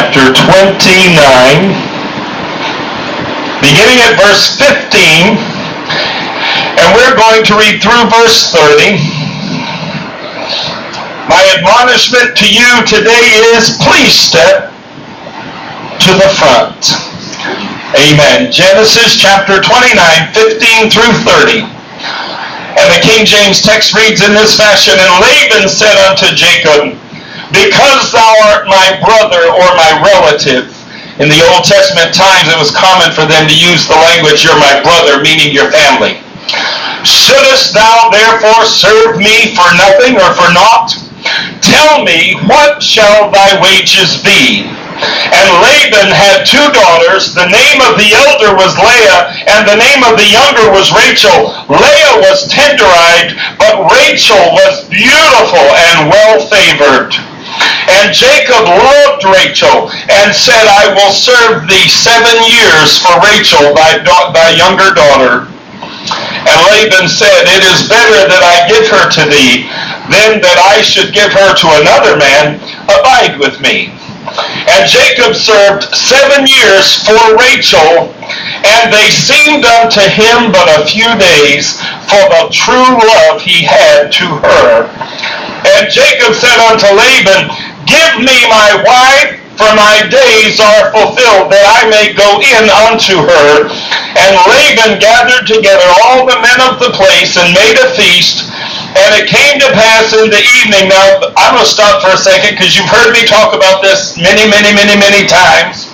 chapter 29, beginning at verse 15, and we're going to read through verse 30. My admonishment to you today is, please step to the front. Amen. Genesis chapter 29, 15 through 30. And the King James text reads in this fashion, And Laban said unto Jacob, Because thou art my brother or my relative. In the Old Testament times, it was common for them to use the language, you're my brother, meaning your family. Shouldest thou therefore serve me for nothing or for naught? Tell me, what shall thy wages be? And Laban had two daughters. The name of the elder was Leah, and the name of the younger was Rachel. Leah was tender-eyed, but Rachel was beautiful and well-favored. And Jacob loved Rachel, and said, I will serve thee 7 years for Rachel, thy younger daughter. And Laban said, It is better that I give her to thee, than that I should give her to another man. Abide with me. And Jacob served 7 years for Rachel, and they seemed unto him but a few days, for the true love he had to her. And Jacob said unto Laban, Give me my wife, for my days are fulfilled, that I may go in unto her. And Laban gathered together all the men of the place, and made a feast. And it came to pass in the evening. Now, I'm going to stop for a second, because you've heard me talk about this many times.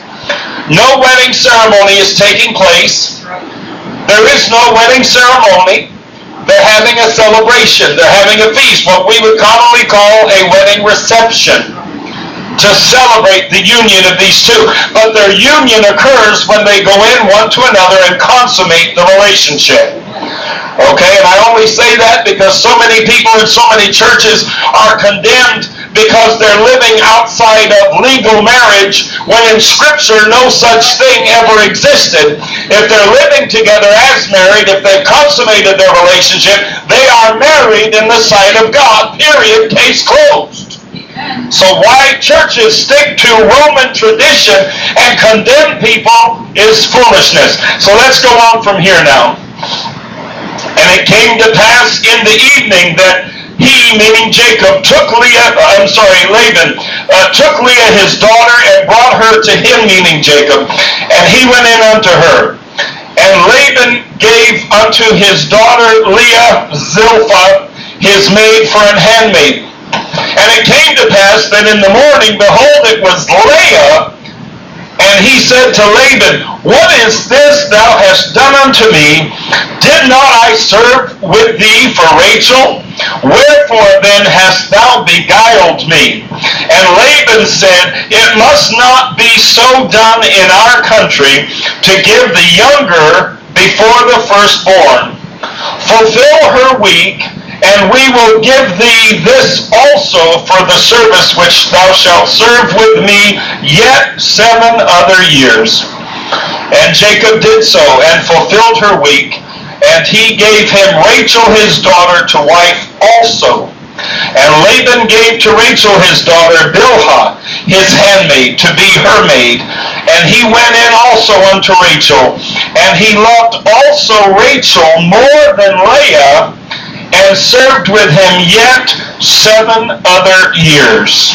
No wedding ceremony is taking place. There is no wedding ceremony. They're having a celebration. They're having a feast, what we would commonly call a wedding reception, to celebrate the union of these two. But their union occurs when they go in one to another and consummate the relationship. Okay, and I only say that because so many people in so many churches are condemned because they're living outside of legal marriage, when in Scripture no such thing ever existed. If they're living together as married, if they've consummated their relationship, they are married in the sight of God, period, case closed. So why churches stick to Roman tradition and condemn people is foolishness. So let's go on from here now. And it came to pass in the evening that he, meaning Jacob, Laban, took Leah his daughter and brought her to him, meaning Jacob. And he went in unto her. And Laban gave unto his daughter Leah Zilpah, his maid, for an handmaid. And it came to pass that in the morning, behold, it was Leah. And he said to Laban, What is this thou hast done unto me? Did not I serve with thee for Rachel? Wherefore then hast thou beguiled me? And Laban said, It must not be so done in our country, to give the younger before the firstborn. Fulfill her week, and we will give thee this also for the service which thou shalt serve with me yet 7 other years. And Jacob did so, and fulfilled her week, and he gave him Rachel his daughter to wife also. And Laban gave to Rachel his daughter Bilhah, his handmaid, to be her maid. And he went in also unto Rachel, and he loved also Rachel more than Leah, and served with him yet 7 other years.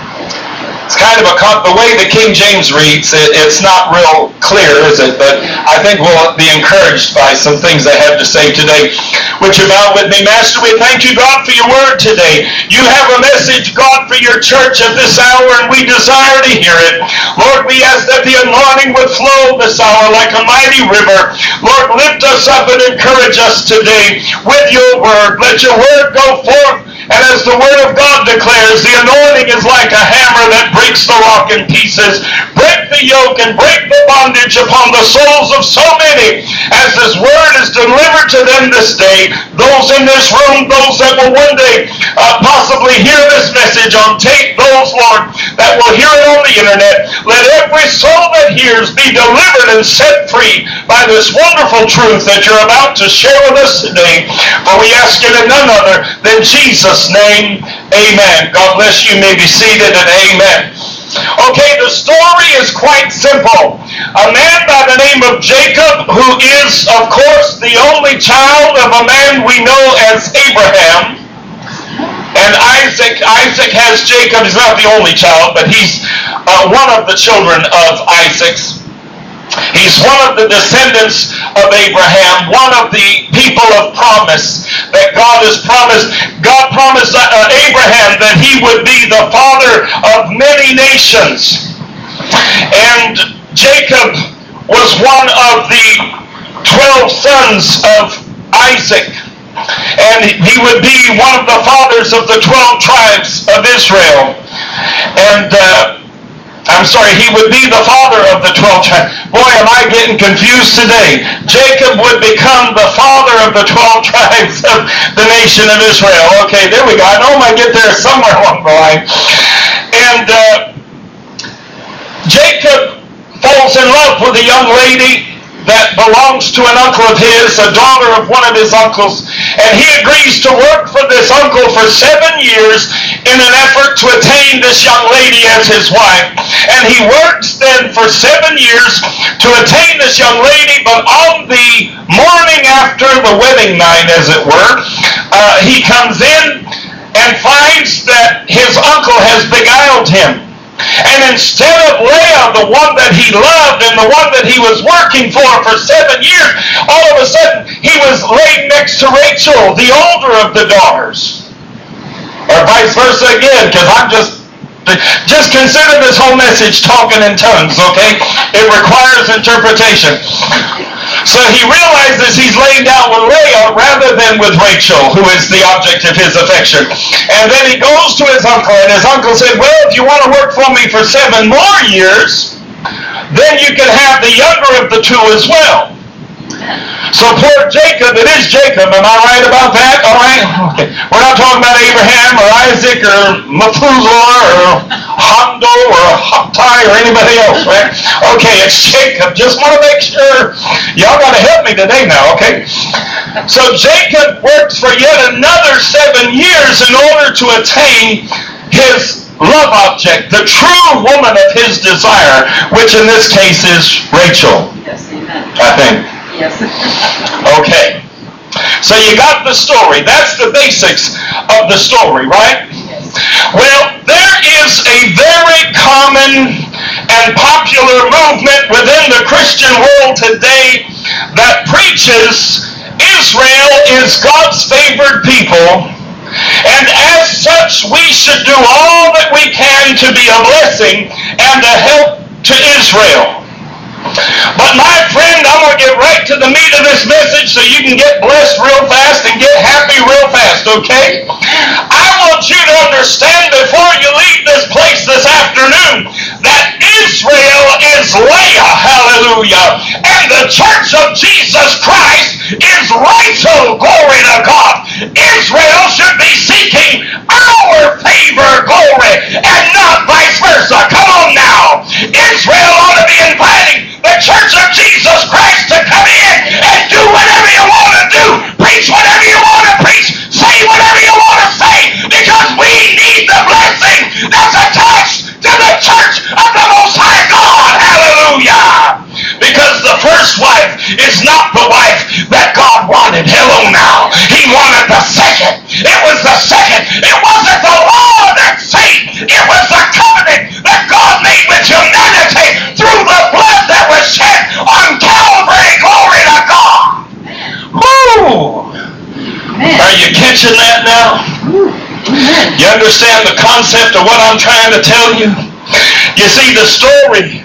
It's kind of the way the King James reads, it's not real clear, is it? But I think we'll be encouraged by some things I have to say today. Would you bow with me? Master, we thank you, God, for your word today. You have a message, God, for your church at this hour, and we desire to hear it. Lord, we ask that the anointing would flow this hour like a mighty river. Lord, lift us up and encourage us today with your word. Let your word go forth. And as the word of God declares, the anointing is like a hammer that breaks the rock in pieces. Break the yoke and break the bondage upon the souls of so many as this word is delivered to them this day. Those in this room, those that will one day possibly hear this message on tape, those, Lord, that will hear it on the internet. Let every soul that hears be delivered and set free by this wonderful truth that you're about to share with us today. For we ask it in none other than Jesus' name. Amen. God bless you. You may be seated, and amen. Okay, the story is quite simple. A man by the name of Jacob, who is, of course, the only child of a man we know as Abraham, and Isaac has Jacob. He's not the only child, but he's one of the children of Isaac's. He's one of the descendants of Abraham, one of the people of promise that God has promised. God promised Abraham that he would be the father of many nations. And Jacob was one of the 12 sons of Isaac. And he would be one of the fathers of the 12 tribes of Israel. And he would be the father of the 12 tribes. Boy, am I getting confused today. Jacob would become the father of the 12 tribes of the nation of Israel. Okay, there we go. I know I might get there somewhere along the line. And Jacob falls in love with a young lady that belongs to an uncle of his, a daughter of one of his uncles, and he agrees to work for this uncle for 7 years in an effort to attain this young lady as his wife. And he works then for 7 years to attain this young lady, but on the morning after the wedding night, as it were, he comes in and finds that his uncle has beguiled him. And instead of Leah, the one that he loved and the one that he was working for 7 years, all of a sudden he was laid next to Rachel, the older of the daughters. Or vice versa again, because I'm just consider this whole message talking in tongues, okay? It requires interpretation. So he realizes he's laying down with Leah rather than with Rachel, who is the object of his affection. And then he goes to his uncle, and his uncle said, well, if you want to work for me for 7 more years, then you can have the younger of the two as well. So poor Jacob, it is Jacob, am I right about that? All right? Okay. We're not talking about Abraham or Isaac or Methuselah or Hondo or Hoptai or anybody else, right? Okay, it's Jacob. Just want to make sure. Y'all got to help me today now, okay? So Jacob works for yet another 7 years in order to attain his love object, the true woman of his desire, which in this case is Rachel. Yes, amen. I think. Yes. Okay. So you got the story. That's the basics of the story, right? Yes. Well, there is a very common and popular movement within the Christian world today that preaches Israel is God's favored people, and as such we should do all that we can to be a blessing and a help to Israel. But my friend, I'm going to get right to the meat of this message so you can get blessed real fast and get happy real fast, okay? I want you to understand before you leave this place this afternoon that Israel is Leah, hallelujah, and the church of Jesus Christ is Rachel, glory to God. Israel should be seeking our favor, glory, and not vice versa. Come on now. Israel ought to be inviting the church of Jesus Christ to come in and do whatever you want to do, preach whatever you want to preach, say whatever you want to say, because we need the blessing that's attached to the church of the Most High God. Hallelujah. Because the first wife is not the wife that God wanted. Hello now. He wanted the second. It was the second. It wasn't the law that saved. It was the covenant that God made with humanity through the blood that was shed on Calvary. Glory to God. Woo! Are you catching that now? You understand the concept of what I'm trying to tell you? You see, the story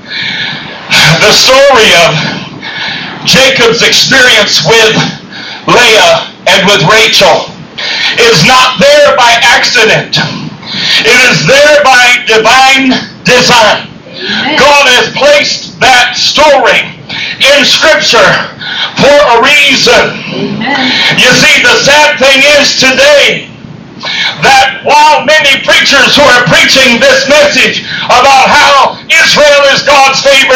of Jacob's experience with Leah and with Rachel is not there by accident. It is there by divine design. God has placed that story in Scripture for a reason. You see, the sad thing is today that while many preachers who are preaching this message about how Israel is God's favored